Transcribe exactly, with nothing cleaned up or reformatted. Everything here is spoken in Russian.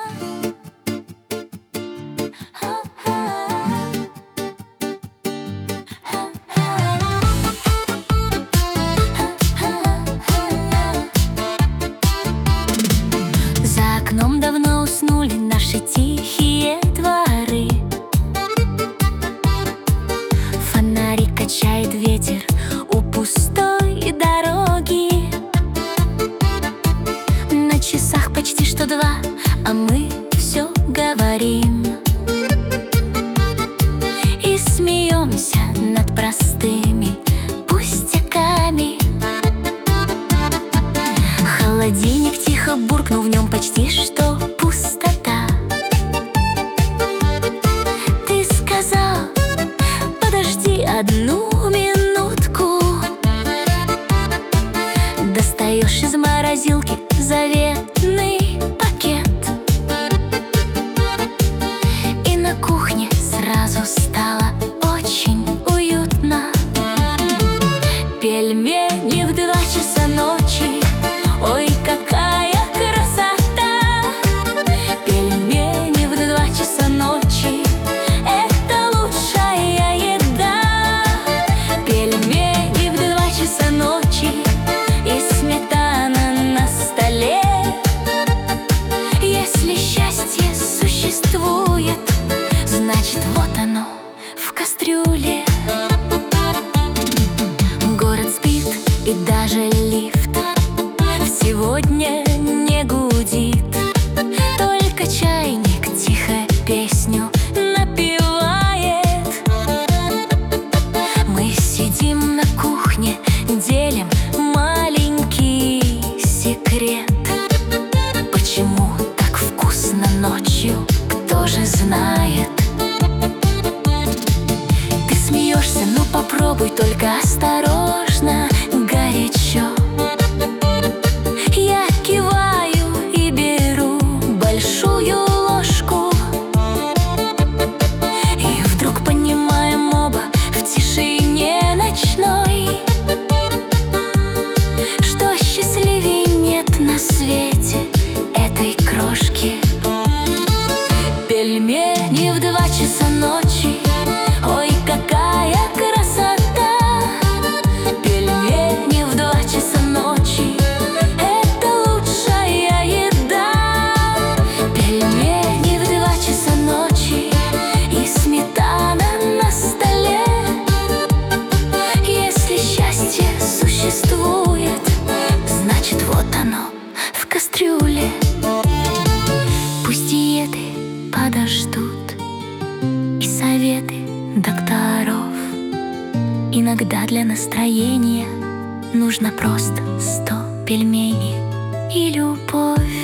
За окном давно уснули наши тихие дворы. Фонари качает ветер у пустой дороги. На часах почти что два, а мы все говорим и смеемся над простыми пустяками. Холодильник тихо буркнул, в нем почти что пустота. Ты сказал: подожди одну минутку. Достаешь из морозилки заветный пакет, и на кухне сразу стало очень уютно. Пельмени в два часа ночи, ой, какая красота! Пельмени в два часа ночи — это лучшая еда. Пельмени в два часа ночи и сметана на столе. Если счастье существует, значит, вот оно в кастрюле. Город спит, и даже лифт сегодня не гудит. Только чайник тихо песню напевает. Мы сидим на кухне, делим маленький секрет. Почему так вкусно ночью, кто же знает? Ты смеешься, ну попробуй, только осторожно, горячо. Я киваю и беру большую ложку, и вдруг понимаем оба в тишине ночной, что счастливей нет на свете этой крошки. Пельмени в два часа ночи, ой, какая красота! Пельмени в два часа ночи — это лучшая еда. Пельмени в два часа ночи и сметана на столе. Если счастье существует, значит, вот оно в кастрюле. Пусть диеты подождут и советы докторов. Иногда для настроения нужно просто сто пельменей и любовь.